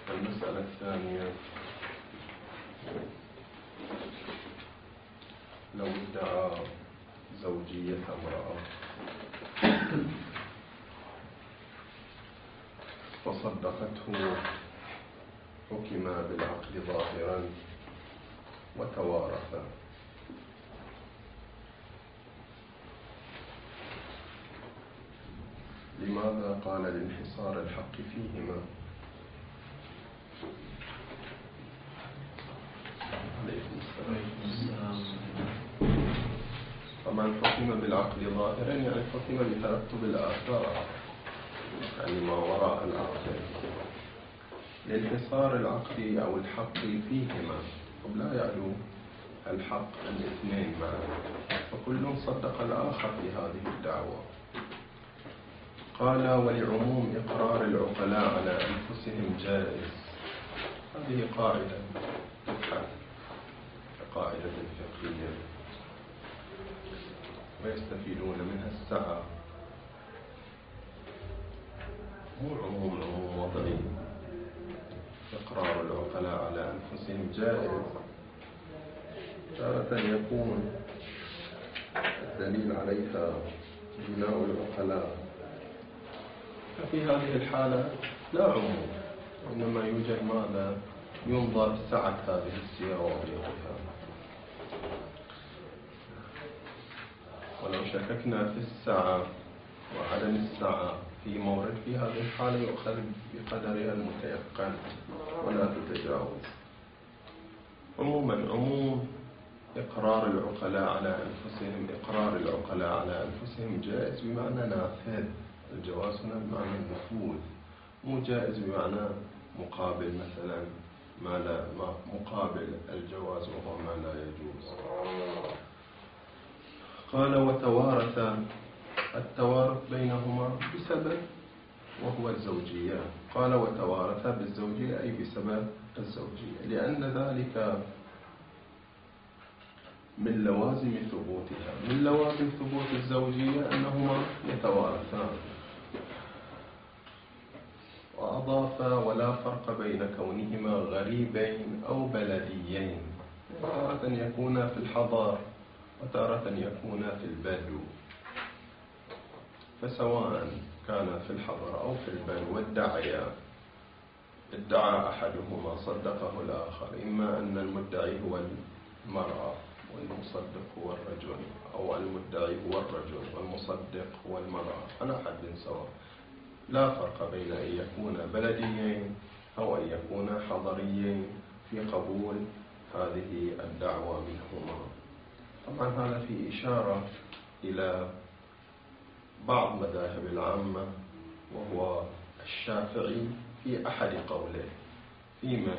المسألة الثانية: لو ادعى زوجية امرأة فصدقته حكم بالعقد ظاهرا وتوارث. لماذا قال لانحصار الحق فيهما؟ عليكم السلام. طبعا حكم بالعقد ظاهرا يعني حكم بترتب الآثار، يعني ما وراء العقد، لانحصار العقد أو الحق فيهما، لا يعلو الحق الاثنين معا، فكل صدق الآخر في هذه الدعوة. قال: ولعموم إقرار العقلاء على أنفسهم جائز. هذه قاعدة تبحث كقاعدة فقهية ويستفيدون منها السعة، مو عموم وضعي. إقرار العقلاء على أنفسهم جائز، تارة يكون الدليل عليها بناء العقلاء، ففي هذه الحالة لا عموم، إنما يوجد ماذا؟ ينظر سعة هذه السيرة وضيقها. ولو شككنا في السعة وعدم السعة في مورد، في هذه الحالة يؤخذ بقدرها المتيقن ولا تتجاوز. عموما عموم إقرار العقلاء على أنفسهم، إقرار العقلاء على أنفسهم جائز بمعنى نافذ. الجواز هنا بمعنى النفوذ، مو جائز بمعنى مقابل، مثلا ما مقابل الجواز وهو ما لا يجوز. قال: وتوارث. التوارث بينهما بسبب وهو الزوجية. قال: وتوارث بالزوجية أي بسبب الزوجية، لأن ذلك من لوازم ثبوتها. من لوازم ثبوت الزوجية أنهما يتوارثان. وأضاف: ولا فرق بين كونهما غريبين أو بلديين، تارة يكون في الحضر وتارة يكون في البدو، فسواء كان في الحضر أو في البدو ادعى أحدهما صدقه الآخر، إما أن المدعي هو المرأة والمصدق هو الرجل، أو المدعي هو الرجل والمصدق هو المرأة، على حد سواء، لا فرق بين أن يكون بلديين أو أن يكون حضريين في قبول هذه الدعوة منهما. طبعا هذا في إشارة إلى بعض مذاهب العامة، وهو الشافعي في أحد قوله، فيما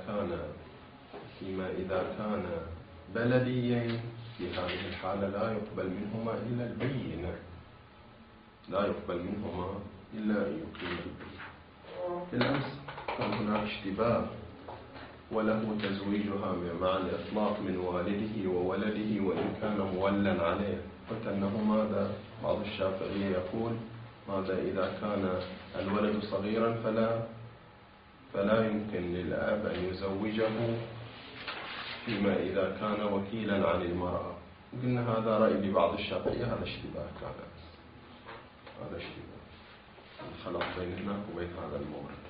إذا كان بلديين، في هذه الحالة لا يقبل منهما إلا البينة، لا يقبل منهما إلا أن يقيم البينة. بالأمس كان هناك اشتباه وله تزويجها مع الإطلاق من والده وولده وإن كان مولا عليه. قلت أنه ماذا؟ بعض الشافعية يقول ماذا إذا كان الولد صغيرا فلا يمكن للأب أن يزوجه، فيما إذا كان وكيلا عن المرأة. قلنا هذا رأي لبعض الشافعية، هذا اشتباه كان، هذا اشتباه، الخلاف بين هناك وبين هذا المورد.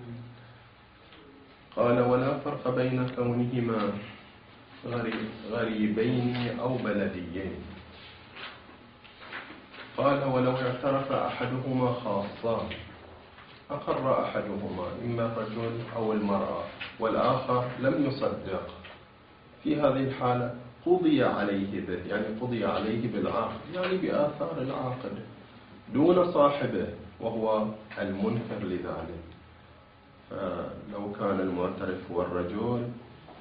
قال: ولا فرق بين كونهما غريبين أو بلديين. قال: ولو اعترف أحدهما خاصة، أقر أحدهما إما الرجل أو المرأة والآخر لم يصدق، في هذه الحالة قضي عليه به، يعني قضي عليه بالعقد، يعني بآثار العقد دون صاحبه وهو المنكر لذلك. فلو كان المعترف هو الرجل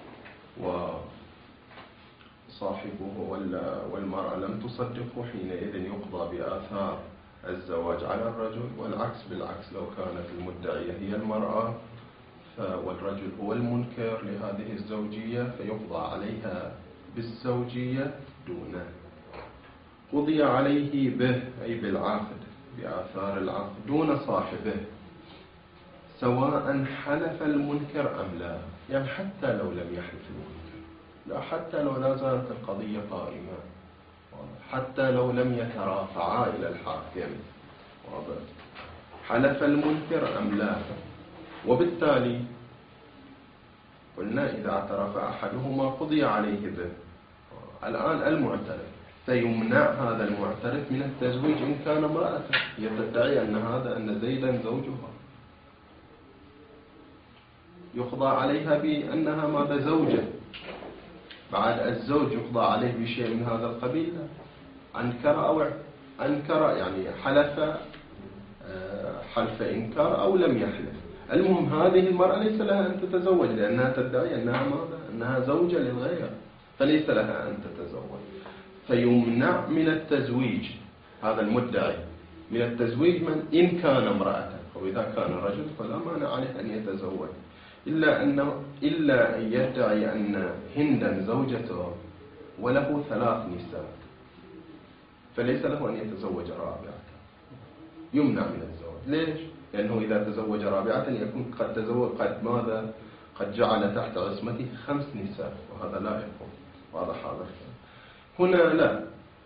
وصاحبه والمرأة لم تصدقه، حينئذ يقضى بآثار الزواج على الرجل، والعكس بالعكس، لو كانت المدعية هي المرأة والرجل هو المنكر لهذه الزوجية فيقضى عليها بالزوجية دونه. قضي عليه به أي بالعقد، بآثار العقد دون صاحبه. سواء حلف المنكر أم لا، يعني حتى لو لم يحلف المنكر، لا حتى لو لا زالت القضية قائمة، حتى لو لم يترافعا إلى الحاكم، واضح، حلف المنكر أم لا. وبالتالي قلنا إذا اعترف أحدهما قضي عليه به. الآن المعترف فيمنع هذا المعترف من التزويج إن كان امرأة، هي تدعي أن زيدا زوجها، يقضى عليها بأنها ماذا زوجة، بعد الزوج يقضى عليه بشيء من هذا القبيل، أنكر يعني حلف إنكار أو لم يحلف. المهم هذه المرأة ليس لها أن تتزوج، لأنها تدعي أنها زوجة للغير، فليس لها أن تتزوج، فيمنع من التزويج هذا المدعي من التزويج من إن كان امرأة، وإذا كان رجل فلا مانع عليه أن يتزوج، إلا أن يدعي أن هندا زوجته وله 3 نساء، فليس له أن يتزوج رابعة، يمنع من الزواج. ليش؟ لأنه إذا تزوج رابعة يكون قد تزوج قد جعل تحت عصمته 5 نساء، وهذا لا يكون واضح هذا. هنا لا،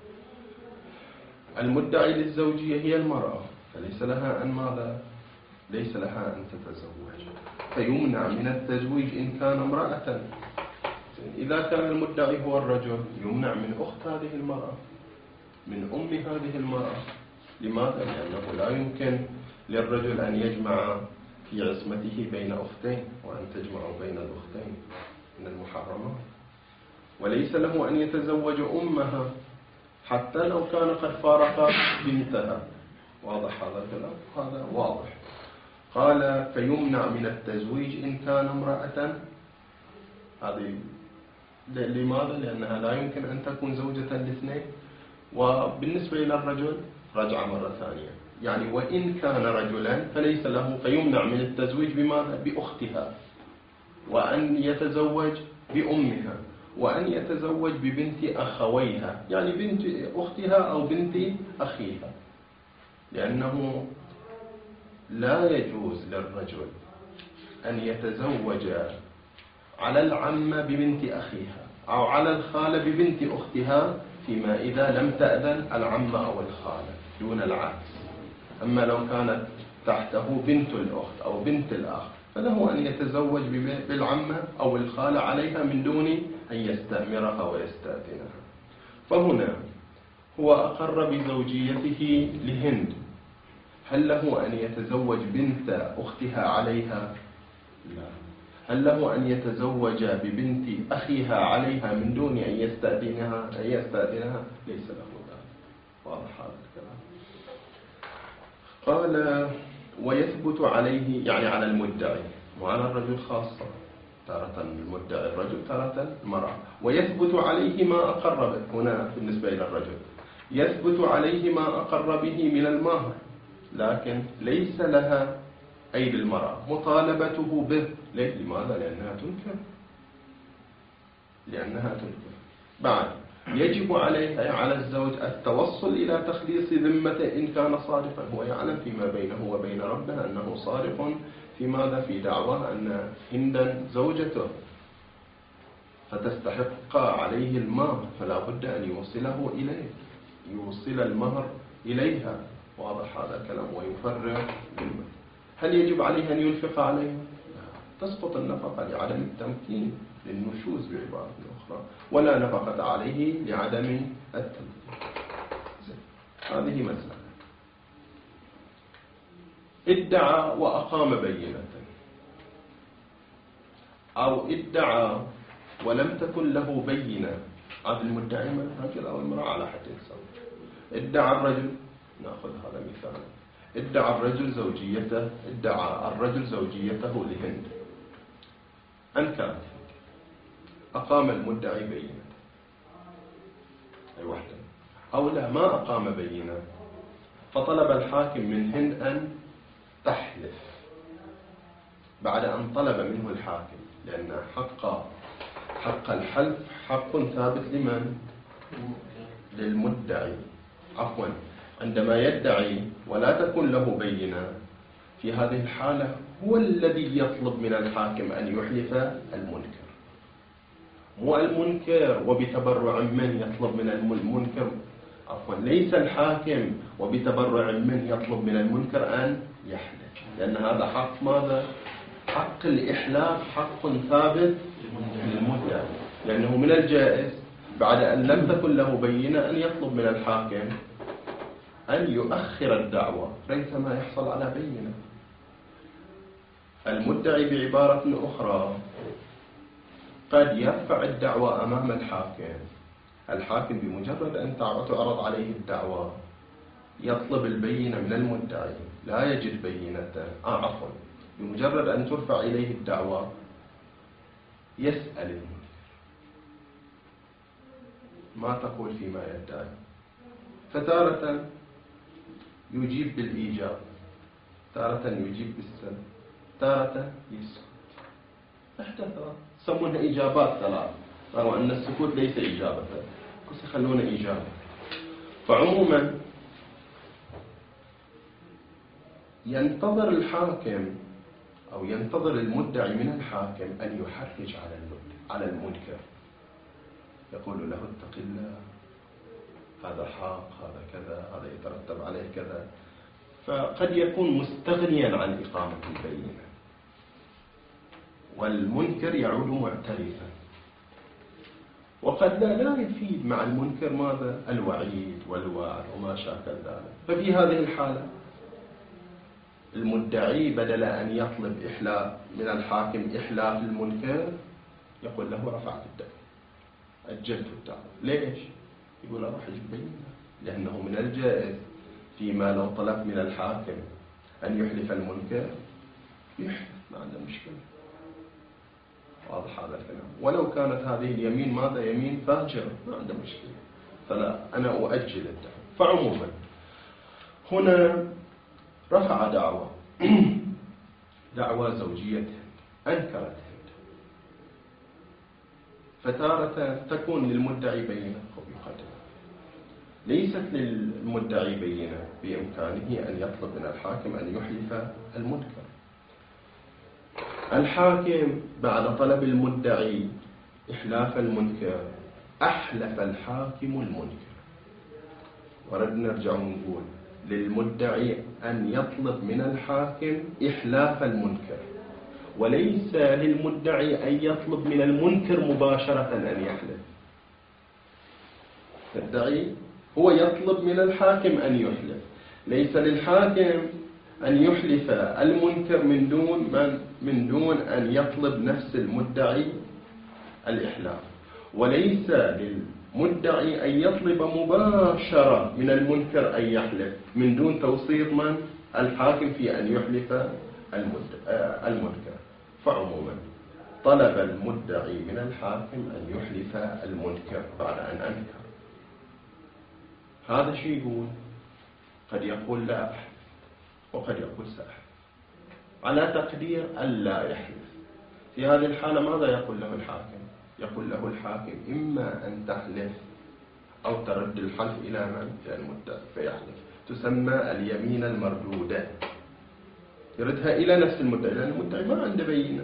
المدعي للزوجية هي المرأة، فليس لها ليس لها أن تتزوج، فيمنع من التزويج إن كان امرأة. إذا كان المدعي هو الرجل يمنع من أخت هذه المرأة، من أم هذه المرأة. لماذا؟ لأنه لا يمكن للرجل أن يجمع في عصمته بين أختين، وأن تجمع بين الأختين من المحرمات. وليس له أن يتزوج أمها حتى لو كان قد فارق بنتها. واضح هذا الكلام؟ هذا واضح. قال فيمنع من التزويج إن كان امرأة. هذه لماذا؟ لأنها لا يمكن أن تكون زوجة لاثنين. وبالنسبة إلى الرجل رجع مرة ثانية، يعني وإن كان رجلا فليس له، فيمنع من التزويج بماذا؟ بأختها، وأن يتزوج بأمها، وأن يتزوج ببنت أخويها، يعني بنت أختها أو بنت أخيها، لأنه لا يجوز للرجل أن يتزوج على العمة ببنت أخيها أو على الخالة ببنت أختها، فيما إذا لم تأذن العمة أو الخالة دون العكس. أما لو كانت تحته بنت الأخت أو بنت الأخ فله أن يتزوج بالعمة أو الخالة عليها من دون أن يستأمرها ويستأذنها. فهنا هو أقر بزوجيته لهند، هل له أن يتزوج بنت أختها عليها؟ لا. هل له أن يتزوج ببنت أخيها عليها من دون أن يستأذنها؟ ليس له ذلك. واضح هذا الكلام. قال ويثبت عليه، يعني على المدعي وعلى الرجل خاصة، تارة المدعي الرجل تارة المرأة. ويثبت عليه ما أقر به، هنا بالنسبة إلى الرجل يثبت عليه ما أقر به من المهر، لكن ليس لها أي للمرأة مطالبته به. لماذا؟ لأنها تنكر. بعد يجب عليه على الزوج التوصل إلى تخليص ذمته إن كان صادقا. هو يعلم فيما بينه وبين ربه أنه صادق في ماذا؟ في دعواه أن هندا زوجته، فتستحق عليه المهر، فلا بد أن يوصله إليه، يوصل المهر إليها. واضح هذا الكلام. ويفرغ ذمته. هل يجب عليه أن ينفق عليه؟ تسقط النفقة لعدم التمكين، للنشوز بعبارة أخرى، ولا نفقة عليه لعدم التمكين. هذه مسألة. ادعى وأقام بينة، أو ادعى ولم تكن له بينة. هذا المدعي من الرجل أو المرأة على حد سواء. ادعى الرجل، نأخذ هذا مثال، ادعى الرجل زوجيته لهند، أنكرت، أقام المدعي بينة، أي واحدة، أو لا ما أقام بينة، فطلب الحاكم من هند أن تحلف بعد أن طلب منه الحاكم، لأن حق الحلف حق ثابت لمن؟ للمدعي. عندما يدعي ولا تكون له بينة، في هذه الحالة هو الذي يطلب من الحاكم أن يحلف المنكر، مو المنكر وبتبرع من يطلب من المنكر، عفوا ليس الحاكم وبتبرع من يطلب من المنكر أن يحلف، لأن هذا حق ماذا؟ حق الإحلاف حق ثابت للمدعي، لأنه من الجائز بعد أن لم تكن له بينة أن يطلب من الحاكم أن يؤخر الدعوة ريثما يحصل على بينة. المدعي بعبارة أخرى قد يرفع الدعوة أمام الحاكم بمجرد أن تعرض عليه الدعوة يطلب البينة من المدعي، لا يجد بينة، عفوا بمجرد أن ترفع إليه الدعوة يسأل المنكر ما تقول فيما يدعي، فتارة يجيب بالإيجاب، تارة يجيب بالسلب، تارة يسكت. احدث يسمونها إجابات ثلاث، رغم أن السكوت ليس إجابة، بس يخلونه إجابة. فعموما ينتظر الحاكم أو ينتظر المدعي من الحاكم أن يحرج على المنكر، يقول له اتق الله، هذا حق، هذا كذا، هذا يترتب عليه كذا، فقد يكون مستغنيا عن إقامة البينة، والمنكر يعود معترفا، وقد لا يفيد مع المنكر ماذا؟ الوعيد والوعد وما شاكل ذلك. ففي هذه الحالة المدعي بدل أن يطلب إحلاف من الحاكم إحلاف المنكر يقول له رفعت الدعوة، أجلت الدعوة. ليش؟ يقول أروح أجيب بينة، لأنه من الجائز فيما لو طلب من الحاكم أن يحلف المنكر يحلف، ما عنده مشكلة. واضح هذا الكلام؟ ولو كانت هذه اليمين ماذا؟ يمين فاجرة، ما عنده مشكلة، فلا أنا أؤجل الدعوة. فعموما هنا رفع دعوة زوجية أنكرت هند، فتارة تكون للمدعي بينة ويقدمها، ليست للمدعي بينة بإمكانه أن يطلب من الحاكم أن يحلف المنكر. الحاكم بعد طلب المدعي إحلاف المنكر أحلف الحاكم المنكر، ورد نرجع ونقول للمدعي أن يطلب من الحاكم إحلاف المنكر، وليس للمدعي أن يطلب من المنكر مباشرة أن يحلف. المدعي هو يطلب من الحاكم أن يحلف، ليس للحاكم أن يحلف المنكر من دون أن يطلب نفس المدعي الإحلاف، وليس للمدعي أن يطلب مباشرة من المنكر أن يحلف من دون توسيط من الحاكم في أن يحلف المنكر. فعموما طلب المدعي من الحاكم أن يحلف المنكر بعد أن أنكر. هذا شيء يقول، قد يقول لا أحلف، وقد يقول سأحلف، على تقدير ألا يحلف. في هذه الحالة ماذا يقول له الحاكم؟ يقول له الحاكم إما أن تحلف أو ترد الحلف إلى من؟ إلى المدعي فيحلف، تسمى اليمين المردودة، يردها إلى نفس المدعي، لأن المدعي ما عنده بينة،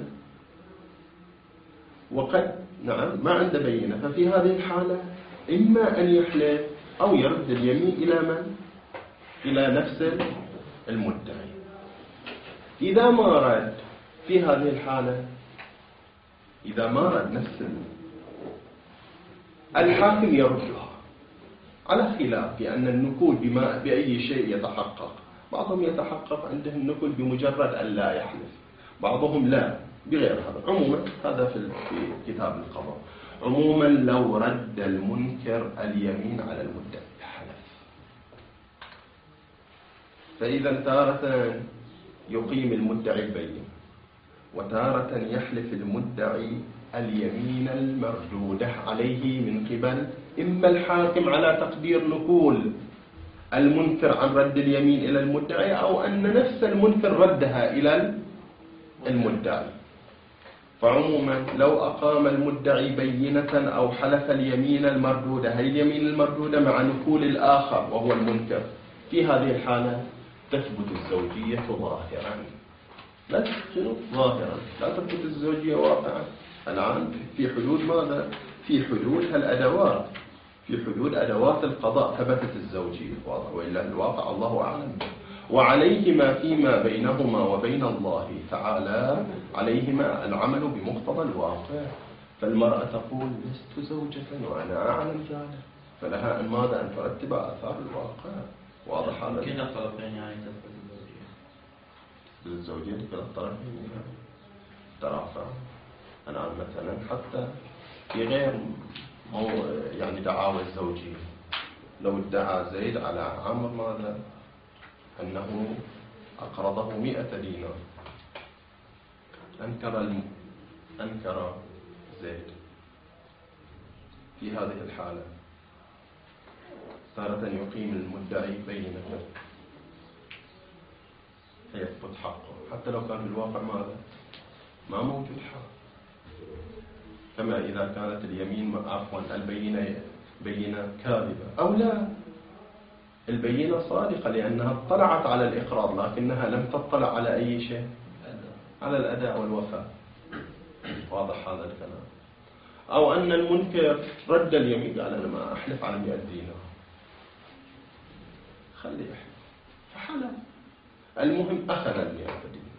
وقد ما عنده بينة. ففي هذه الحالة إما أن يحلف أو يرد اليمين إلى من؟ إلى نفس المدعي. إذا ما رد في هذه الحالة، إذا ما رد نفس الحاكم يردها، على خلاف أن النقول بأي شيء يتحقق. بعضهم يتحقق عنده النقول بمجرد أن لا يحلف، بعضهم لا بغير هذا. عموما هذا في كتاب القضاء. عموما لو رد المنكر اليمين على المدعي حلف. فإذا تارة يقيم المدعي البينة، وتارة يحلف المدعي اليمين المردودة عليه من قبل إما الحاكم على تقدير نقول المنكر عن رد اليمين إلى المدعي، أو أن نفس المنكر ردها إلى المدعي. فعموما لو أقام المدعي بينة أو حلف اليمين المردودة، هي اليمين المردودة مع نقول الآخر وهو المنكر، في هذه الحالة تثبت الزوجية ظاهرا، بس شنو ظاهرا، لا تثبت الزوجية واقعا. الآن في حدود ماذا؟ في حدود الأدوات، في حدود أدوات القضاء ثبتت الزوجية، واضح؟ وإلا الواقع الله أعلم. وعليهما فيما بينهما وبين الله تعالى، عليهما العمل بمقتضى الواقع. فالمرأة تقول لست زوجة وأنا أعلم ذلك، فلها أن ماذا؟ أن ترتب آثار الواقع، واضح هذا؟ يمكن الطرفين يعني تثبت الزوجية لكلا الطرفين ترافع. الآن مثلا حتى في غير يعني دعاوى الزوجية، لو ادعى زيد على عمرو ماذا؟ أنه أقرضه 100 دينار، أنكر زيد، في هذه الحالة تارة يقيم المدعي بينة فيثبت حقه، حتى لو كان في الواقع ماذا؟ ما موجود حق. كما إذا كانت اليمين عفوا البينة كاذبة أو لا، البينة صادقة لأنها اطلعت على الإقرار لكنها لم تطلع على أي شيء، على الأداء والوفاء، واضح هذا الكلام. أو أن المنكر رد اليمين قال أنا ما أحلف على 100 دينار، خلي يحلف، فحلف، المهم أخذ 100 دينار.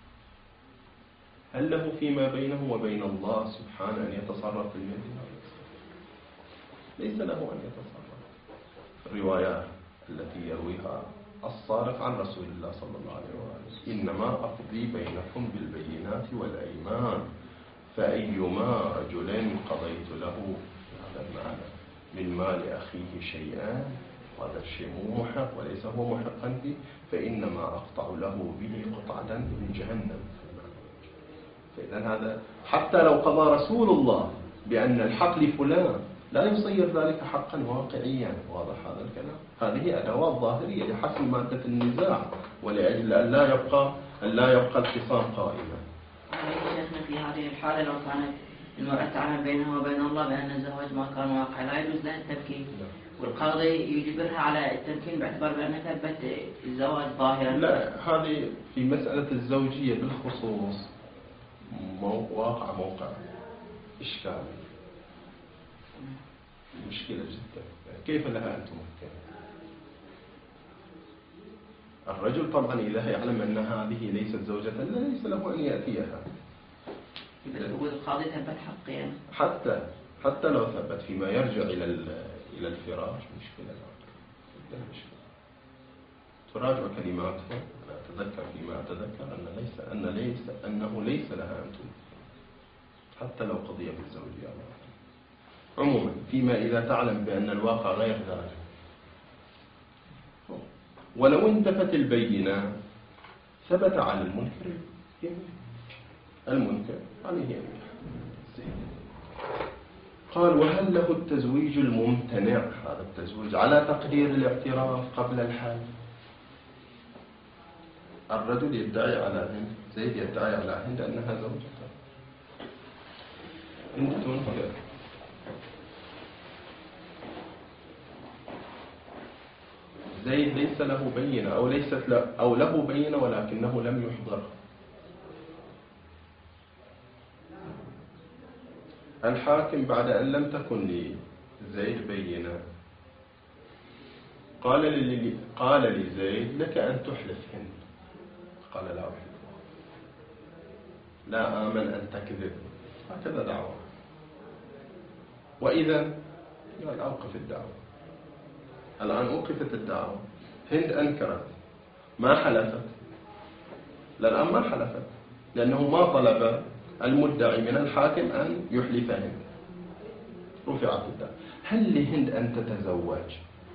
هل له فيما بينه وبين الله سبحانه أن يتصرف في 100 دينار؟ ليس له أن يتصرف. الروايات التي يرويها الصادق عن رسول الله صلى الله عليه وسلم: إنما أقضي بينكم بالبينات والأيمان، فأيما رجل قضيت له هذا المعنى من مال أخيه شيئا، هذا الشيء مو محق وليس هو محقا به، فإنما أقطع له به قطعة من جهنم. فإذا هذا حتى لو قضى رسول الله بأن الحق لفلان لا يصير ذلك حقا واقعيا، واضح هذا الكلام؟ هذه أدوات ظاهرية لحسم مادة النزاع ولأجل أن لا يبقى الخصام قائما. شيخنا في هذه الحالة لو كانت المرأة تعلم بينها وبين الله بأن الزواج ما كان واقع لا يجوز لها التمكين، والقاضي يجبرها على التمكين باعتبار بأنها ثبت الزواج ظاهرا. لا، هذه في مسألة الزوجية بالخصوص موقع إشكالي، مشكلة جدا. كيف لها أن تمكن؟ الرجل طبعا إذا يعلم أن هذه ليست زوجة ليس له أن يأتيها. والقاضي ثبت حق يعني. حتى لو ثبت فيما يرجع إلى الفراش مشكلة. تراجع كلماته. أنا أتذكر فيما أتذكر أنه ليس لها أن تمكن حتى لو قضية بالزوجية. عموما فيما إذا تعلم بأن الواقع غير ذلك، ولو انتفت البينة ثبت على المنكر يمين، المنكر عليه يمين. قال: وهل له التزويج الممتنع؟ هذا التزويج على تقدير الاعتراف قبل الحال. الرجل يدعي على هند، زيد يدعي على هند أنها زوجته، هند تنكر. زيد ليس له بينة أو له بينة ولكنه لم يحضر. الحاكم بعد أن لم تكن لزيد بينة قال لزيد: لك أن تحلف هند. قال: لا أحلف، لا آمن أن تكذب. هكذا دعوة. وإذا قال: أوقف الدعوة. الآن أوقفت الدعوة، هند أنكرت، ما حلفت، الآن ما حلفت لأنه ما طلب المدعي من الحاكم أن يحلف هند. رفعت الدعوة. هل لهند أن تتزوج؟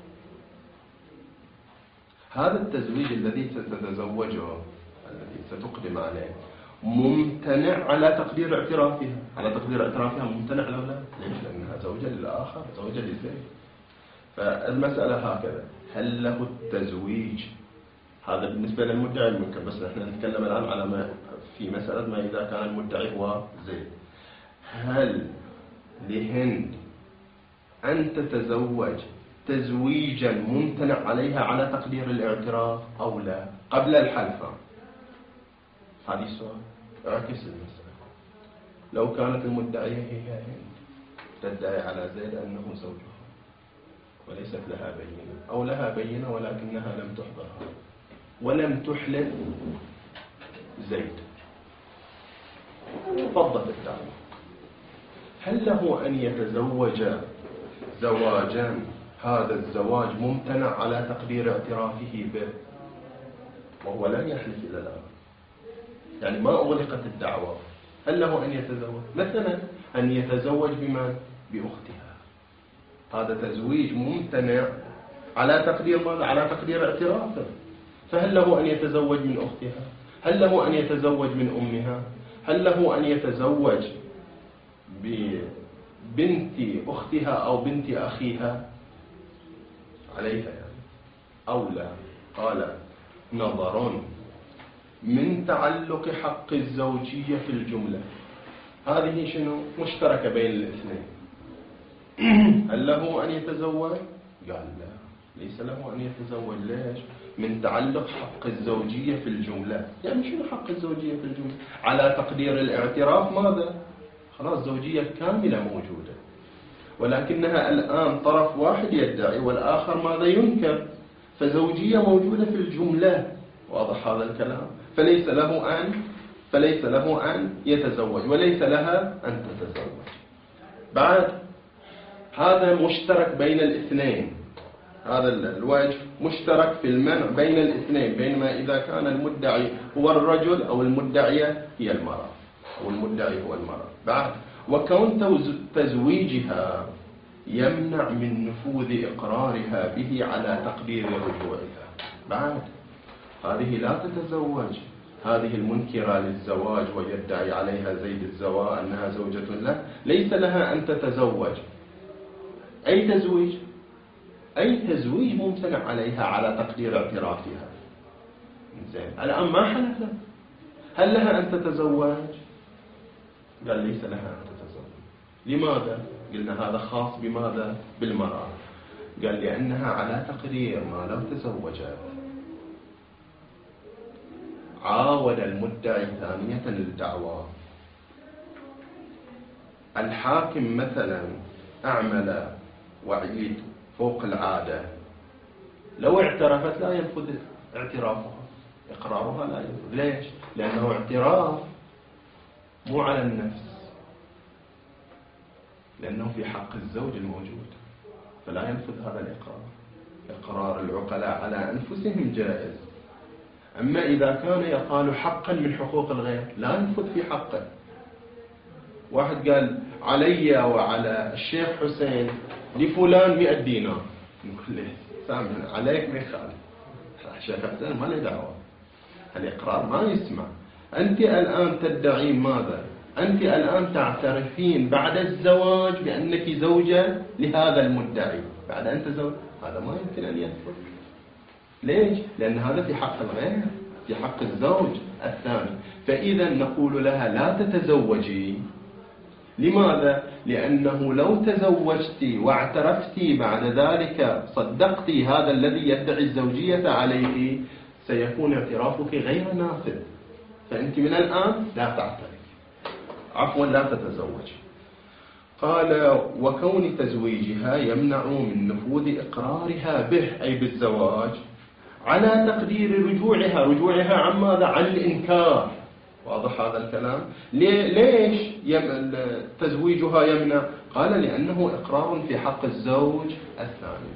هذا التزويج الذي ستتزوجه، الذي ستقدم عليه، ممتنع على تقدير اعترافها. على تقدير اعترافها ممتنع لو لا؟ ليش؟ لأنها زوجة للآخر، زوجة لزيد. فالمسألة هكذا: هل له التزويج؟ هذا بالنسبة للمدعي المنكر، بس نحن نتكلم الآن على في مسألة ما إذا كان المدعي هو زيد. هل لهند أن تتزوج تزويجا ممتنع عليها على تقدير الاعتراف أو لا قبل الحلفة؟ هذه السؤال اعكس المسألة. لو كانت المدعية هي هند تدعي على زيد أنه زوجها وليست لها بينة، أو لها بينة ولكنها لم تحضرها ولم تحلف زيد، فضت الدعوة، هل له أن يتزوج زواجا هذا الزواج ممتنع على تقدير اعترافه به وهو لم يحلف إلى الآن؟ يعني ما أغلقت الدعوة، هل له أن يتزوج؟ مثلا أن يتزوج بمن؟ بأختها، هذا تزويج ممتنع على تقدير ماذا؟ على تقدير اعترافه. فهل له أن يتزوج من أختها؟ هل له أن يتزوج من أمها؟ هل له أن يتزوج ببنت أختها أو بنت أخيها عليها يعني؟ أو لا؟ قال نظر من تعلق حق الزوجية في الجملة، هذه شنو؟ مشتركة بين الاثنين. هل له أن يتزوج؟ قال لا، ليس له أن يتزوج. ليش؟ من تعلق حق الزوجية في الجملة. يعني شنو حق الزوجية في الجملة؟ على تقدير الاعتراف ماذا؟ خلاص زوجية كاملة موجودة، ولكنها الآن طرف واحد يدعي والآخر ماذا؟ ينكر، فزوجية موجودة في الجملة. واضح هذا الكلام؟ فليس له أن يتزوج وليس لها أن تتزوج. بعد هذا مشترك بين الاثنين، هذا الوجه مشترك في المنع بين الاثنين، بينما إذا كان المدعي هو الرجل أو المدعية هي المرأة أو المدعي هو المرأة. بعد وكون تزويجها يمنع من نفوذ إقرارها به على تقدير رجوعها. بعد هذه لا تتزوج، هذه المنكرة للزواج ويدعي عليها زيد الزواج أنها زوجة له، ليس لها أن تتزوج. أي تزويج ممتنع عليها على تقدير اعترافها. زين، الآن ما حلفت، هل لها أن تتزوج؟ قال ليس لها أن تتزوج. لماذا؟ قلنا هذا خاص بماذا؟ بالمرأة. قال لأنها على تقدير ما لو تزوجت عاود المدعي ثانية الدعوى. الحاكم مثلا أعمل وعيد فوق العادة، لو اعترفت لا ينفذ اعترافها، إقرارها لا ينفذ. ليش؟ لأنه اعتراف مو على النفس، لأنه في حق الزوج الموجود، فلا ينفذ هذا الإقرار. إقرار العقلاء على أنفسهم جائز، أما إذا كان يقال حقا من حقوق الغير لا ينفذ في حقه. واحد قال علي وعلى الشيخ حسين لفلان 100 دينار، نقول له سامحنا عليك ما يخالف، الشيخ حسين ما له دعوة، الإقرار ما يسمع. أنت الآن تدعين ماذا؟ أنت الآن تعترفين بعد الزواج بأنك زوجة لهذا المدعي، بعد أن تزوج، هذا ما يمكن أن ينفذ. ليش؟ لأن هذا في حق الغير، في حق الزوج الثاني. فإذا نقول لها لا تتزوجي. لماذا؟ لأنه لو تزوجتي واعترفتي بعد ذلك صدقتي هذا الذي يدعي الزوجية عليه، سيكون اعترافك غير نافذ، فأنت من الآن لا تعترف، عفوا لا تتزوج. قال وكون تزويجها يمنع من نفوذ إقرارها به أي بالزواج على تقدير رجوعها عن ماذا؟ عن الإنكار. واضح هذا الكلام؟ ليش تزويجها يمنع؟ قال لأنه إقرار في حق الزوج الثاني.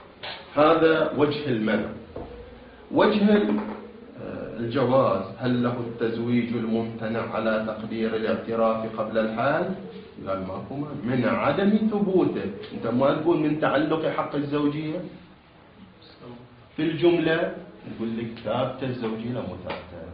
هذا وجه المنع. وجه الجواز، هل له التزويج الممتنع على تقدير الاعتراف قبل الحال؟ قال ماكو من عدم ثبوته. انت ما تقول من تعلق حق الزوجية في الجملة، نقول لك ثابتة الزوجية لا مثابتة،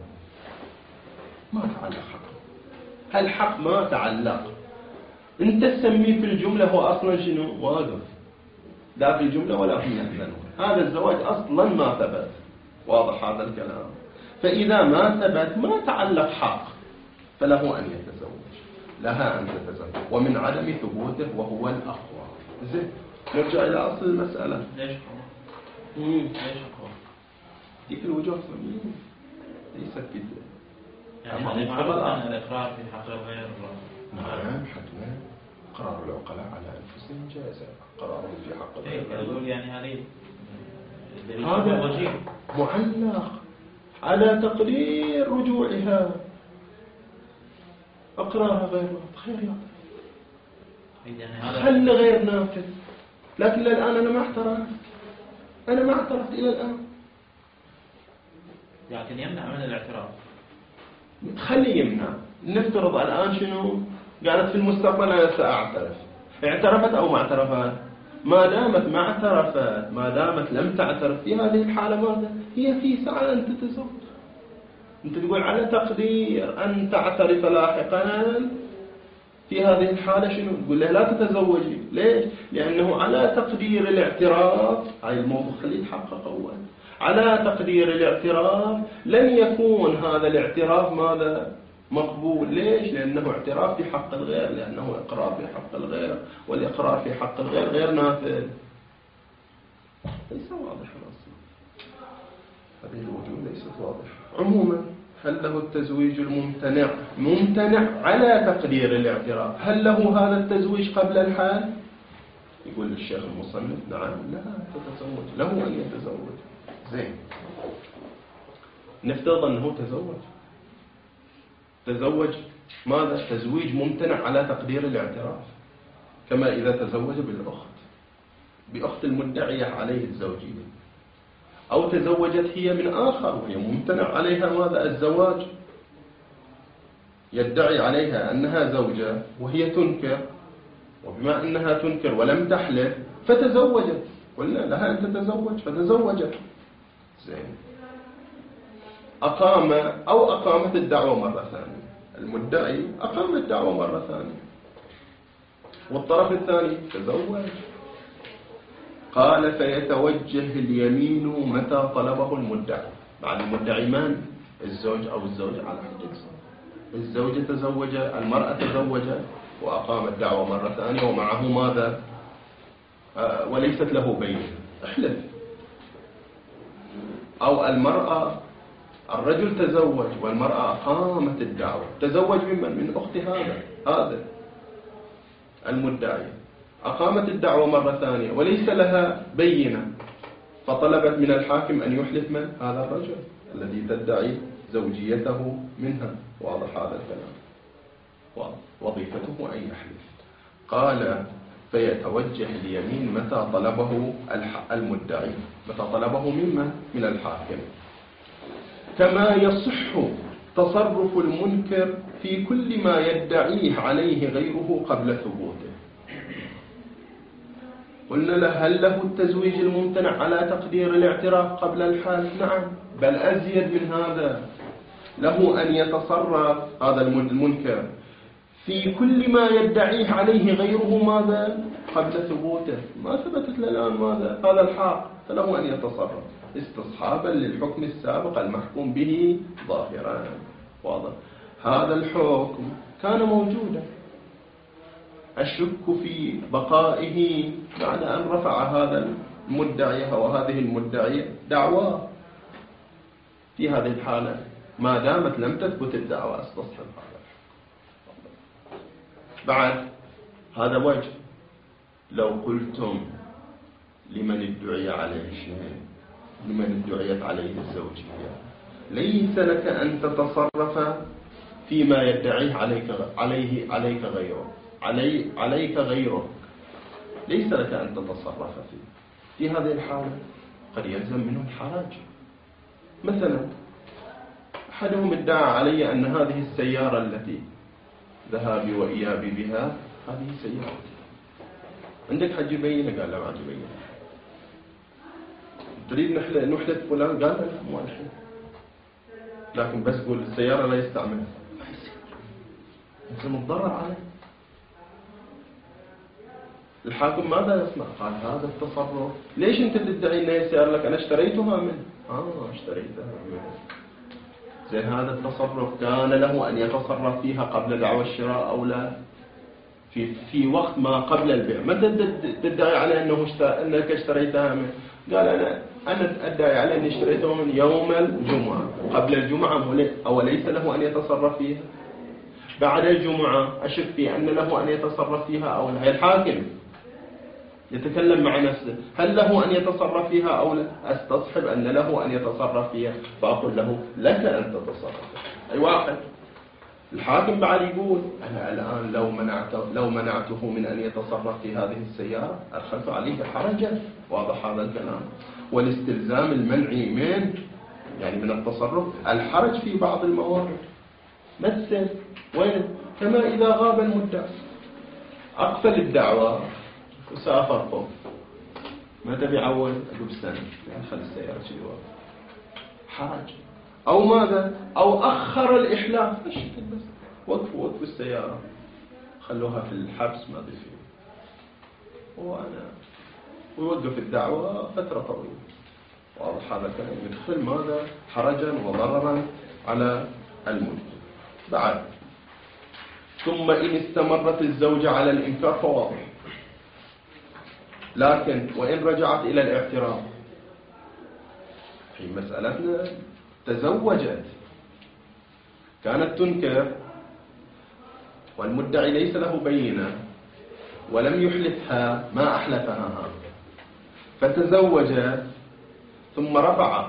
ما تعلق حق. هالحق ما تعلق، انت تسميه في الجملة هو اصلا شنو؟ واقف، لا في الجملة ولا في يحزنون. هذا الزواج اصلا ما ثبت. واضح هذا الكلام؟ فإذا ما ثبت ما تعلق حق، فله أن يتزوج، لها أن تتزوج، ومن عدم ثبوته وهو الأقوى. زين، نرجع إلى أصل المسألة. ليش قوة؟ ديك الوجوه ليست كده. يعني هذا معروف أن الإقرار في حق الغير. نعم حتما. قرار العقلاء على أنفسهم جائزة، قرارهم في حق الغير. يقول يعني هذه هذا معلق على تقدير رجوعها. أقرارها غير واضح، خلي غير نافذ. لكن الآن أنا ما اعترفت إلى الآن. لكن يمنع من الاعتراف. خلي يمنع. نفترض الآن شنو؟ قالت في المستقبل أنا سأعترف. اعترفت أو ما اعترفت؟ ما دامت ما اعترفت، ما دامت لم تعترف، في هذه الحالة ماذا؟ هي في ساعة أن تتزوج. أنت تقول على تقدير أن تعترف لاحقا. في هذه الحالة شنو؟ تقول له لا تتزوجي. ليش؟ لأنه على تقدير الاعتراف، هاي الموضوع خليه يتحقق أول. على تقدير الاعتراف لن يكون هذا الاعتراف ماذا؟ مقبول. ليش؟ لأنه اعتراف في حق الغير، لأنه إقرار في حق الغير، والإقرار في حق الغير غير نافذ. ليس واضح أصلا، هذه الوجوه ليست واضحة. عموما هل له التزويج الممتنع؟ ممتنع على تقدير الاعتراف. هل له هذا التزويج قبل الحال؟ يقول الشيخ المصنف نعم لا تتزوج، له أن يتزوج. زين، نفترض أنه تزوج ماذا؟ تزويج ممتنع على تقدير الاعتراف، كما إذا تزوج بأخت المدعية عليه الزوجية، أو تزوجت هي من آخر وهي ممتنع عليها ماذا؟ الزواج، يدعي عليها أنها زوجة وهي تنكر، وبما أنها تنكر ولم تحلف فتزوجت، قلنا لها أن تتزوج فتزوجت. زين، أقامت الدعوة مرة ثانية، المدعي أقام الدعوة مرة ثانية، والطرف الثاني تزوج. قال فيتوجه اليمين متى طلبه المدعي. مع المدعي من؟ الزوج أو الزوجة على حد الزوجة تزوج، المرأة تزوجت وأقام الدعوة مرة ثانية ومعه ماذا؟ وليست له بينة، احلف. أو الرجل تزوج والمرأة أقامت الدعوة، تزوج من أخت هذا المدعي، أقامت الدعوة مرة ثانية وليس لها بينة، فطلبت من الحاكم أن يحلف من؟ هذا الرجل الذي تدعي زوجيته منها. واضح هذا الكلام؟ واضح. وظيفته أن يحلف. قال فيتوجه اليمين متى طلبه المدعي، متى طلبه من الحاكم. كما يصح تصرف المنكر في كل ما يدعيه عليه غيره قبل ثبوته. قلنا له هل له التزويج الممتنع على تقدير الاعتراف قبل الحال؟ نعم، بل أزيد من هذا، له أن يتصرف هذا المنكر في كل ما يدعيه عليه غيره ماذا؟ قبل ثبوته. ما ثبتت الآن ماذا؟ هذا الحق، فله أن يتصرف استصحابا للحكم السابق المحكوم به ظاهرا. واضح. هذا الحكم كان موجودا، الشك في بقائه بعد أن رفع هذا المدعي وهذه المدعية دعوى. في هذه الحالة ما دامت لم تثبت الدعوى استصحب هذا. بعد هذا وجه. لو قلتم لمن ادعي عليه شيء، لمن ادعيت عليه الزوجية، ليس لك أن تتصرف فيما يدعيه عليك غيره، عليك غيره، ليس لك أن تتصرف فيه. في هذه الحالة قد يلزم منه الحرج. مثلا أحدهم ادعى علي أن هذه السيارة التي ذهابي وإيابي بها هذه سيارتي، عندك حج يبينه؟ قال لا ما يبينه. تريد نحلف فلان؟ قال لا مو الحين، لكن بس قول السيارة لا يستعملها، ما يصير، يلزم الضرر عليه. الحاكم ماذا يصنع؟ قال هذا التصرف، ليش انت تدعي ان هي سيارة لك؟ انا اشتريتها منه. اشتريتها منه. زين، هذا التصرف كان له ان يتصرف فيها قبل دعوى الشراء او لا؟ في وقت ما قبل البيع. متى تدعي عليه انك اشتريتها منه؟ قال أنا أدعي على أني اشتريته من يوم الجمعة، قبل الجمعة أوليس له أن يتصرف فيها؟ بعد الجمعة أشك في أن له أن يتصرف فيها أو لا. الحاكم يتكلم مع نفسه، هل له أن يتصرف فيها أو لا؟ أستصحب أن له أن يتصرف فيها، فأقول له لك أن تتصرف. أي واحد. الحاكم بعد يقول أنا الآن لو منعته من أن يتصرف في هذه السيارة أدخلت عليه حرجا. واضح هذا الكلام؟ والاستلزام المنعي من التصرف الحرج في بعض المواقف. مثل وين؟ كما إذا غاب المدعي، أقفل الدعوة وسافر فوق، متى بيعول؟ أقول سنة، يعني خلي السيارة شي حرج. أو ماذا؟ أو أخر الإحلام، بس وقفوا السيارة، خلوها في الحبس ما أدري فيه، ويوقف الدعوة فترة طويلة. واضح هذا الكلام؟ يدخل ماذا؟ حرجا وضررا على المدعي. بعد ثم إن استمرت الزوجة على الإنكار فواضح. لكن وإن رجعت إلى الاعتراف، في مسألتنا تزوجت كانت تنكر والمدعي ليس له بينة ولم يحلفها ما أحلفها هذا، فتزوجت ثم رفع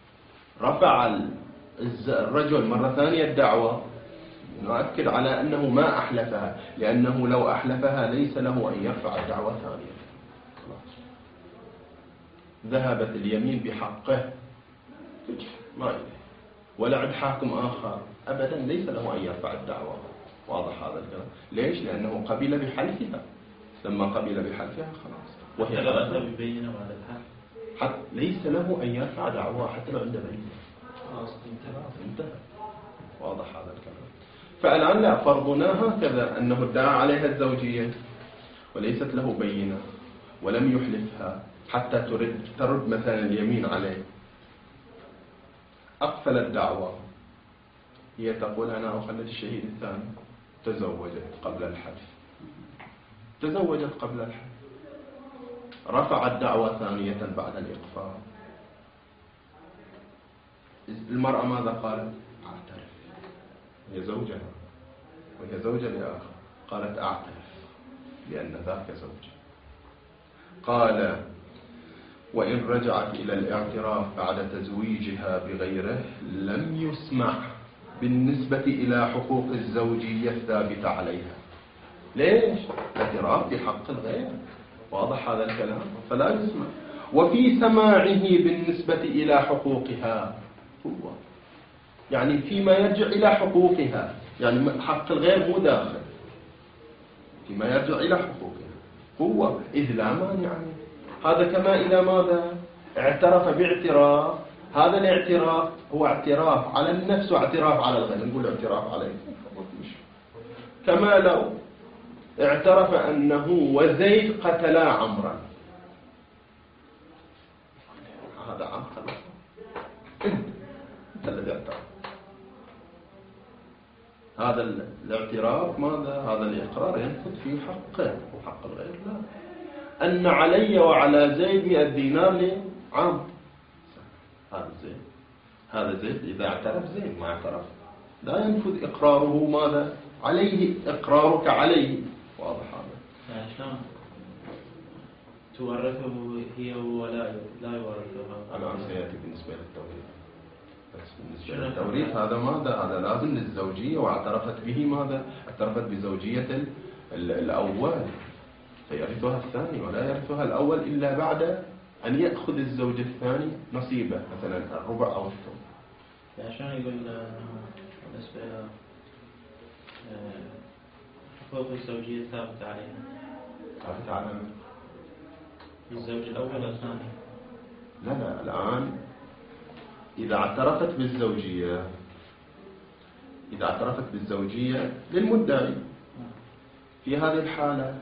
الرجل مرة ثانية الدعوة، نؤكد على أنه ما أحلفها، لأنه لو أحلفها ليس له أن يرفع الدعوة ثانية. ذهبت اليمين بحقه ما إليه، ولا عند حاكم آخر أبدا ليس له أن يرفع الدعوة. واضح هذا الكلام؟ ليش؟ لأنه قبل بحلفها، لما قبل بحلفها خلاص، وهي حتى ليس له أن يرفع دعوة حتى لو عنده بينة، خلاص انتهى. واضح هذا الكلام؟ فالآن لا، فرضنا هكذا أنه ادعى عليها الزوجية وليست له بينة ولم يحلفها حتى ترد مثلا اليمين عليه، أقفل الدعوة، هي تقول أنا أخلت الشهيد الثاني، تزوجت قبل الحلف، رفعت دعوة ثانية بعد الإقفال. المرأة ماذا قالت؟ أعترف، هي زوجها وهي زوجة لآخر، قالت أعترف لأن ذاك زوجها. قال وإن رجعت إلى الاعتراف بعد تزويجها بغيره لم يسمع بالنسبة إلى حقوق الزوجية الثابتة عليها. ليش؟ الاعتراف بحق الغير. واضح هذا الكلام؟ فلا يسمع. وفي سماعه بالنسبة إلى حقوقها، هو يعني فيما يرجع إلى حقوقها، يعني حق الغير مو داخل، فيما يرجع إلى حقوقها هو، إذ لا مانع. هذا كما إذا ماذا؟ اعترف باعتراف، هذا الاعتراف هو اعتراف على النفس واعتراف على الغير، نقول اعتراف عليه، كما لو اعترف أنه وزيد قتلا عمرا، هذا عام خلاص، انت الذي اعترف. هذا الاعتراف ماذا؟ هذا الإقرار ينفذ في حقه وحق الغير لا. أن علي وعلى زيد 100 دينار لعام، هذا زيد إذا اعترف، زيد ما اعترف لا ينفذ إقراره ماذا؟ عليه، إقرارك عليه. واضح هذا؟ يعني شلون تورثه هي ولا يورثها؟ الآن سيأتي بالنسبة للتوريث، بس بالنسبة للتوريث هذا ماذا؟ هذا لازم للزوجية، واعترفت به ماذا؟ اعترفت بزوجية الأول، فيرثها الثاني ولا يرثها الأول إلا بعد أن يأخذ الزوج الثاني نصيبه، مثلا الربع أو الثلث. يعني شلون يقول بالنسبة إلى حقوق الزوجية ثابتة عليها؟ ثابتة على الزوج الأول أو الثاني؟ لا، الآن إذا اعترفت بالزوجية للمدعي في هذه الحالة،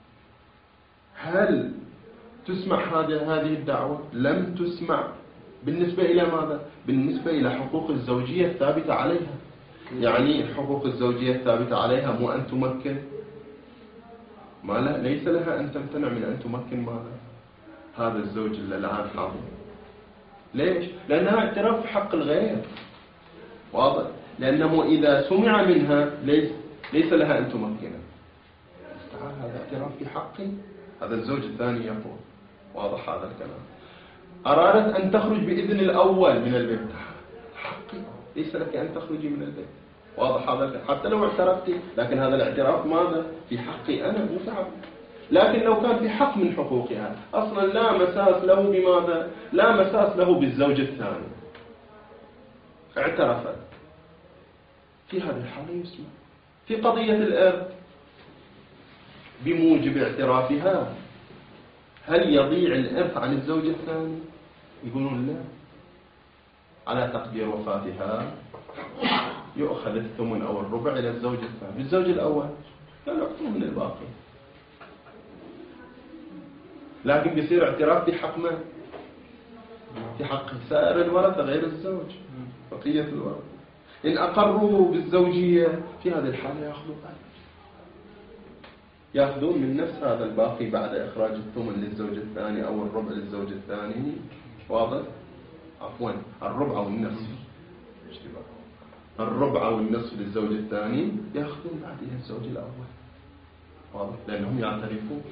هل تسمع هذه الدعوة؟ لم تسمع. بالنسبة إلى ماذا؟ بالنسبة إلى حقوق الزوجية الثابتة عليها. يعني حقوق الزوجية الثابتة عليها مو أن تمكن، ما لا، ليس لها أن تمتنع من أن تمكن ماذا؟ هذا الزوج اللي الآن حاضر. ليش؟ لأنها اعتراف بحق الغير. واضح؟ لأنه إذا سمع منها ليس لها أن تمكنه. تعال هذا اعتراف بحقي. هذا الزوج الثاني يقول. واضح هذا الكلام. أرادت أن تخرج بإذن الأول من البيت. حقي ليس لك أن تخرجي من البيت. واضح هذا الكلام. حتى لو اعترفتي، لكن هذا الاعتراف ماذا؟ في حقي أنا مو في حقي. لكن لو كان في حق من حقوقها أصلا لا مساس له بماذا؟ لا مساس له بالزوج الثاني. اعترفت. في هذه الحالة يسمى. في قضية الإرث بموجب اعترافها هل يضيع الإرث عن الزوج الثاني؟ يقولون لا. على تقدير وفاتها يؤخذ الثمن أو الربع إلى الزوج الثاني. الزوج الأول قالوا اعطوه من الباقي. لكن بيصير اعتراف بحق من؟ في حق سائر الورثة غير الزوج، بقية الورثة. إن أقروا بالزوجية في هذه الحالة يأخذون من نفس هذا الباقي بعد إخراج الثمن للزوج الثاني أو الربع للزوج الثاني. واضح؟ عفوا الربع أو النصف. الربع أو النصف للزوج الثاني يأخذون بعدها الزوج الأول. واضح؟ لأنهم يعترفون.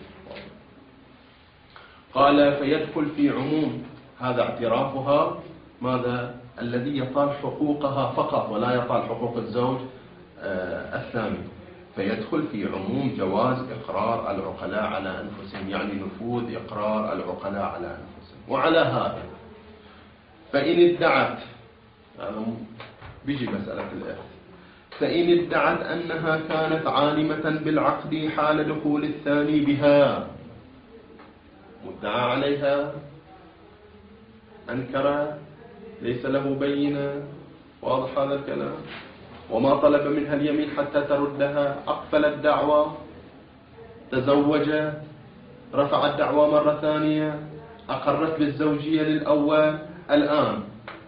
قال فيدخل في عموم هذا اعترافها ماذا؟ الذي يطال حقوقها فقط ولا يطال حقوق الزوج الثاني. فيدخل في عموم جواز إقرار العقلاء على أنفسهم، يعني نفوذ إقرار العقلاء على أنفسهم. وعلى هذا فإن ادعت، بيجي مسألة الإرث، فإن ادعت أنها كانت عالمة بالعقد حال دخول الثاني بها، مدعى عليها، أنكر، ليس له بينة، واضح هذا الكلام، وما طلب منها اليمين حتى تردها، أقفل الدعوة، تزوجت، رفع الدعوة مرة ثانية، أقرت بالزوجية للأول. الآن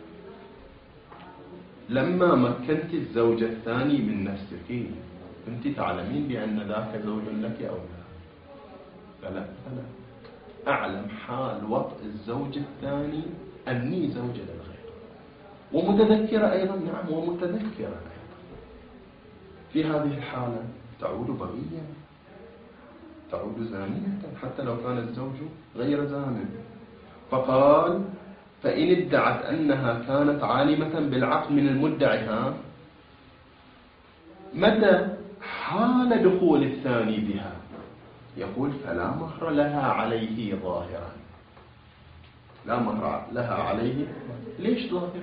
لما مكنت الزوج الثاني من نفسك كنت تعلمين بأن ذاك زوج لك أو لا؟ فلا. أعلم حال وطء الزوج الثاني أني زوجة للغير، ومتذكرة أيضا. نعم، ومتذكرة أيضا. في هذه الحالة تعود بغية، تعود زانية حتى لو كان الزوج غير زان. فقال فإن ادعت أنها كانت عالمة بالعقد من المدعي، متى؟ حال دخول الثاني بها. يقول فلا مهر لها عليه ظاهرا. لا مهر لها عليه. ليش ظاهرا؟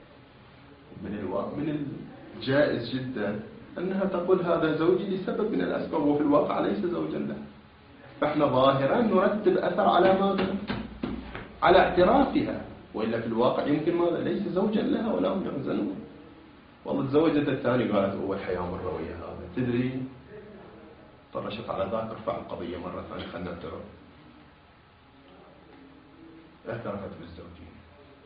من الجائز جدا أنها تقول هذا زوجي لسبب من الأسباب، وفي الواقع ليس زوجا له. فإحنا ظاهرا نرتب أثر على ماذا؟ على اعترافها، وإلا في الواقع يمكن ماذا؟ ليس زوجا لها ولا هم يحزنون. والله تزوجت الثاني قالت أول حياة مرة ويا هذا، تدري طرشت على ذاك، ارفع القضية مرة ثانية، خلنا نعترف. اعترفت بالزوجية.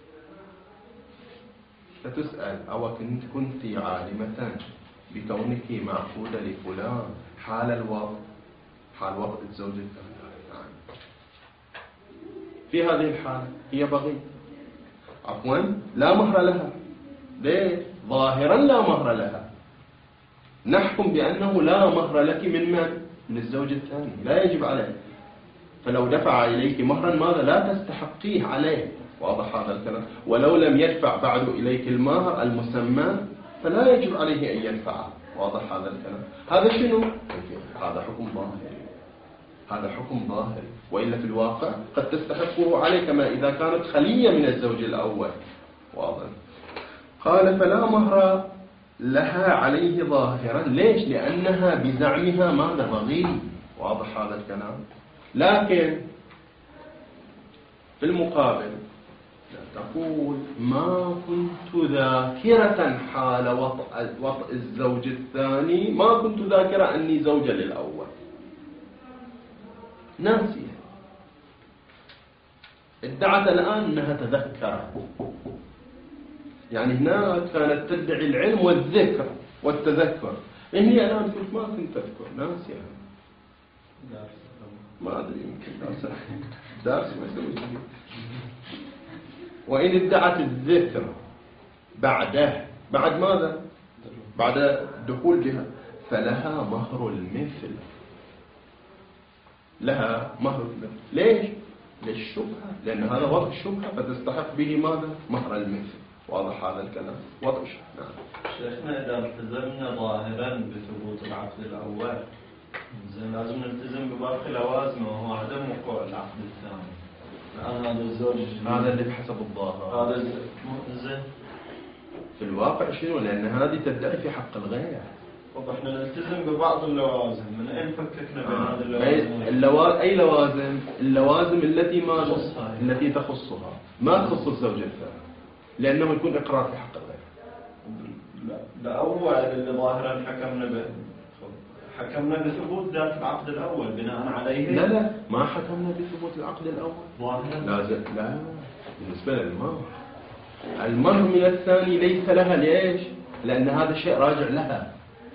فتسأل أو كنت عالمة بكونك معقودة لفلان حال الوضع، حال وضع الزوج الثاني. في هذه الحالة هي بغي، عفوا لا مهر لها. ليه؟ ظاهرا لا مهر لها. نحكم بأنه لا مهر لك من الزوج الثاني، لا يجب عليه. فلو دفع إليك مهرا ماذا؟ لا تستحقيه عليه. واضح هذا الكلام. ولو لم يدفع بعد إليك المهر المسمى فلا يجب عليه أن يدفعه. واضح هذا الكلام. هذا شنو؟ هذا حكم ظاهري. هذا حكم ظاهري، وإلا في الواقع قد تستحقه عليه كما إذا كانت خلية من الزوج الأول. واضح. قال فلا مهر لها عليه ظاهرا. ليش؟ لأنها بزعمها ماذا؟ بغي. واضح هذا الكلام. لكن في المقابل تقول ما كنت ذاكرة حال وطء الزوج الثاني، ما كنت ذاكرة أني زوجة للأول، ناسية. ادعت الآن أنها تذكرت، يعني هناك كانت تدعي العلم والذكر والتذكر، هي الآن قلت ما كنت أذكر، ناسية. ما أدري، يمكن لا دارس ما يسوي شيء. وإن ادعت الذكر بعده، بعد ماذا؟ بعد الدخول بها، فلها مهر المثل. لها مهر المثل. ليش؟ للشبهة، لأن هذا وضع الشبهة فتستحق به ماذا؟ مهر المثل. واضح هذا الكلام؟ وضع الشبهة. نعم. شيخنا إذا التزمنا ظاهرا بثبوت العقد الأول زين لازم نلتزم بباقي لوازمه وهو عدم وقوع العقد الثاني. الآن هذا الزوج هذا اللي بحسب الظاهر. هذا زين في الواقع شنو؟ لأن هذه تدعي في حق الغير. طب احنا نلتزم ببعض اللوازم، من أين فككنا بين هذه اللوازم؟ أي لوازم؟ اللوازم التي ماذا؟ التي تخصها، ما تخص الزوج الثاني، لأنه يكون إقرار في حق الغير. لا أول اللي ظاهرا حكمنا بثبوت ذات العقد الأول بناء عليه. لا ما حكمنا بثبوت العقد الأول ظاهرا. لا بالنسبة للمهر، المهر من الثاني ليس لها. ليش؟ لأن هذا شيء راجع لها.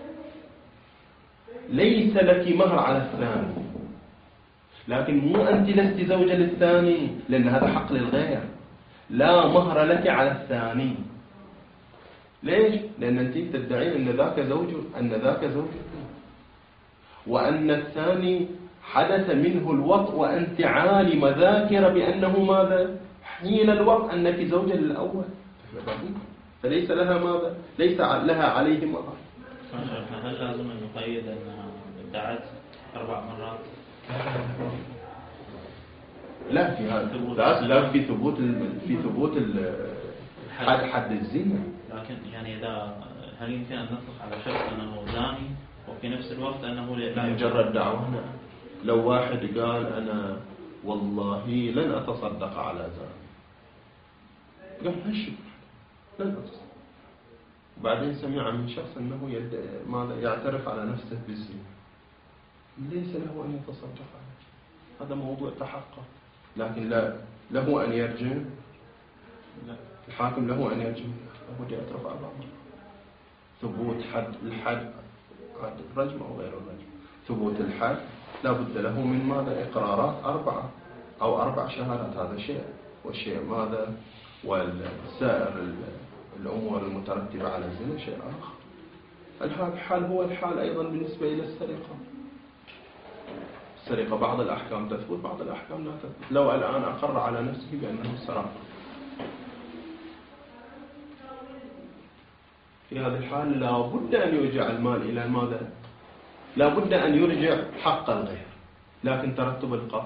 ليس لك مهر على الثاني، لكن مو أنت لست زوجة للثاني، لأن هذا حق للغير. لا مهر لك على الثاني. ليش؟ لأن أنت تدعين أن ذاك زوج، وأن الثاني حدث منه الوطء وأنت عالمة ذاكرة بأنه ماذا؟ حين الوطء أنك زوجة للأول، فليس لها ماذا؟ ليس لها عليه مهر. هل لازم أن نقيد أنها ادعت 4 مرات؟ لا في هذا لا في ثبوت حد الزنا. لكن يعني هل يمكن أن نطلق على شخص أنه زاني وفي نفس الوقت أنه لا مجرد دعوة؟ لو واحد قال أنا والله لن أتصدق على زاني، قال هالشكر لن أتصدق، وبعدين سمع من شخص أنه ماذا يعترف على نفسه بالزنا، ليس له أن يتصدق عليه. هذا موضوع تحقق، لكن له أن يرجع. الحاكم له أن يرجع، له يعترف على بعض. ثبوت الحد الرجم أو غير الرجم. ثبوت الحد لا بد له من ماذا؟ إقرارات 4 أو 4 شهادات. هذا شيء، والشيء ماذا؟ والسائر الأمور المترتبة على الزنا شيء آخر. الحال هو الحال أيضا بالنسبة إلى السرقة. السرقة بعض الأحكام تثبت، بعض الأحكام لا تثبت. لو الآن أقر على نفسه بأنه سرق، في هذا الحال لا بد أن يرجع المال إلى ماذا؟ لا بد أن يرجع حق الغير، لكن ترتب القطع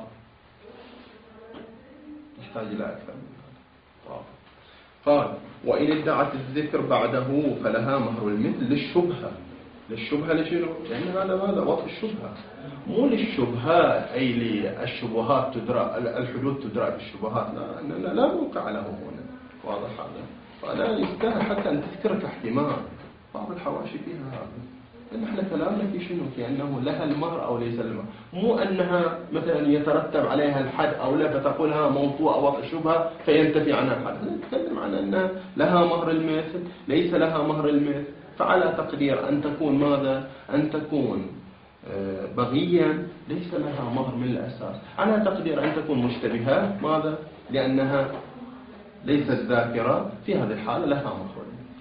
يحتاج إلى أكثر من هذا. قال وإن ادعت الذكر بعده فلها مهر المثل للشبهة. للشبهة لشنو؟ لأن هذا ماذا؟ وضع الشبهة، مو للشبهات أي للشبهات تدرى، الحدود تدرى بالشبهات. لا موقع له هنا. واضح هذا؟ فلا يستاهل حتى أن تذكر احتمال بعض الحواشي فيها هذا. لأن احنا كلامنا في شنو؟ في أنه لها المهر أو ليس المهر، مو أنها مثلا يترتب عليها الحد أو لا، فتقولها موضوع أو وضع الشبهة فينتفي عنها الحد. نتكلم عن أن لها مهر المثل، ليس لها مهر المثل، فعلى تقدير أن تكون ماذا؟ أن تكون بغيا ليس لها مهر من الأساس، على تقدير أن تكون مشتبهة ماذا؟ لأنها ليست ذاكرة، في هذه الحالة لها مهر.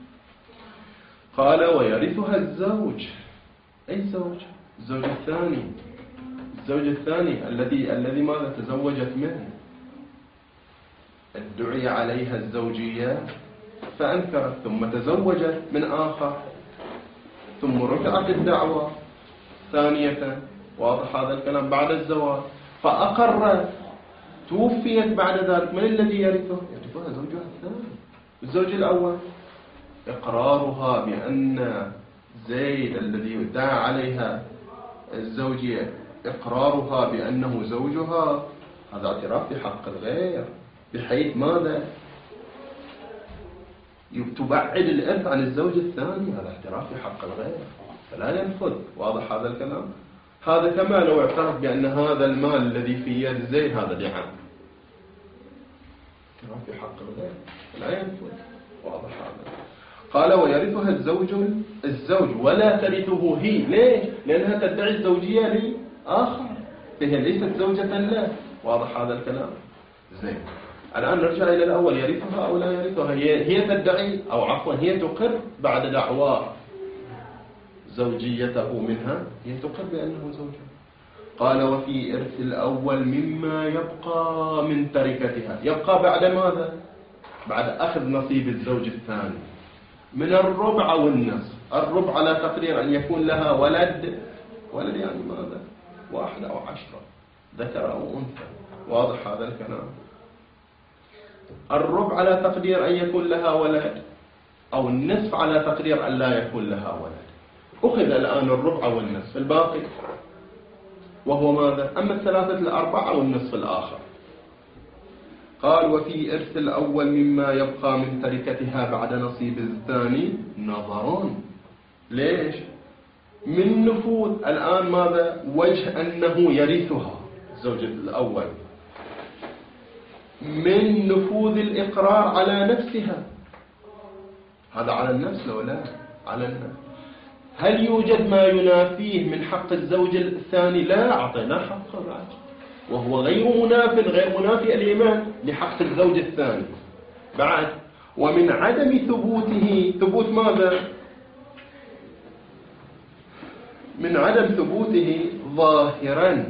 قال ويرثها الزوج. أي زوج؟ الزوج الثاني. الزوج الثاني الذي ماذا؟ تزوجت منه، ادعي عليها الزوجية فأنكرت، ثم تزوجت من آخر، ثم رفعت الدعوة ثانية. واضح هذا الكلام؟ بعد الزواج فأقرت، توفيت بعد ذلك، من الذي يرثها؟ يرثها زوجها الثاني. الزوج الأول إقرارها بأن زيد الذي ادعى عليها الزوجية، إقرارها بأنه زوجها، هذا اعتراف بحق الغير، بحيث ماذا؟ تبعد الإرث عن الزوج الثاني، هذا اعتراف بحق الغير فلا ينفذ. واضح هذا الكلام؟ هذا كما لو اعترف بأن هذا المال الذي في يد زيد هذا لعم، اعتراف بحق الغير فلا ينفذ. واضح هذا؟ قال ويرثها الزوج ولا ترثه هي. ليش؟ لأنها تدعي الزوجية لآخر، فهي ليست زوجة له، واضح هذا الكلام؟ زين. الآن نرجع إلى الأول، يرثها أو لا يرثها؟ هي تدعي، أو عفوا هي تقر بعد دعوى زوجيته منها، هي تقر بأنه زوجها. قال وفي إرث الأول مما يبقى من تركتها، يبقى بعد ماذا؟ بعد أخذ نصيب الزوج الثاني من الربع أو النصف. الربع على تقدير أن يكون لها ولد يعني ماذا؟ 1 أو 10، ذكر أو أنثى. واضح هذا الكلام؟ الربع على تقدير أن يكون لها ولد، أو النصف على تقدير أن لا يكون لها ولد. أخذ الآن الربع والنصف، الباقي وهو ماذا؟ أما الثلاثة الأرباع أو النصف الآخر. قال وفي إرث الأول مما يبقى من تركتها بعد نصيب الثاني نظرون. ليش؟ من نفوذ الآن ماذا؟ وجه أنه يرثها الزوج الأول من نفوذ الإقرار على نفسها. هذا على النفس لو لا؟ على النفس. هل يوجد ما ينافيه من حق الزوج الثاني؟ لا، أعطينا حقه بعد، وهو غير منافي الإيمان لحق الزوج الثاني بعد. ومن عدم ثبوته، ثبوت ماذا؟ من عدم ثبوته ظاهرا.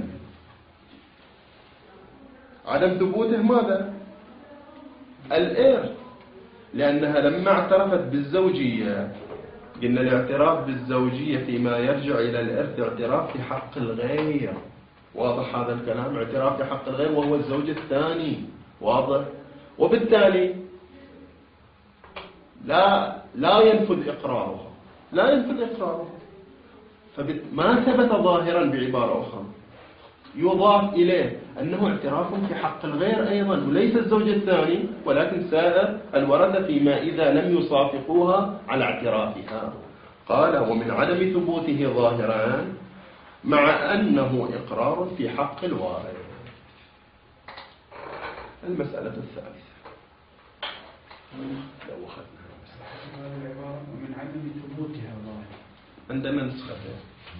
عدم ثبوته ماذا؟ الإرث، لأنها لما اعترفت بالزوجية، قلنا الاعتراف بالزوجية فيما يرجع إلى الإرث اعتراف في حق الغير. واضح هذا الكلام؟ اعتراف في حق الغير وهو الزوج الثاني. واضح؟ وبالتالي لا ينفذ إقرارها، لا ينفذ إقرارها، فما ثبت ظاهرا. بعبارة أخرى يضاف إليه أنه اعتراف في حق الغير أيضا، وليس الزوج الثاني ولكن سائر الورثة فيما إذا لم يصافقوها على اعترافها. قال ومن عدم ثبوته ظاهرا مع أنه إقرار في حق الوارث. المسألة الثالثة لو أخذنا من عدم ثبوتها ظاهرا، عندنا نسختين.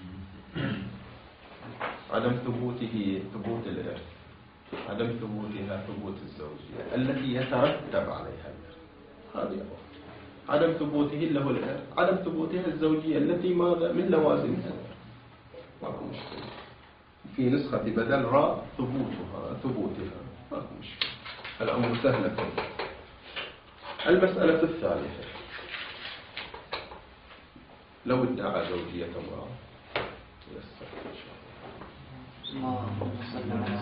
عدم ثبوته ثبوت الإرث، عدم ثبوتها ثبوت الزوجية التي يترتب عليها الإرث. هذه عدم ثبوته اللي هو الإرث، عدم ثبوتها الزوجية التي ماذا؟ من لوازمها. ماكو مشكلة. في نسخة بدل راء ثبوتها ماكو مشكلة، الأمر سهل. المسألة الثالثة لو ادعى زوجية امرأة يسر إن شاء الله.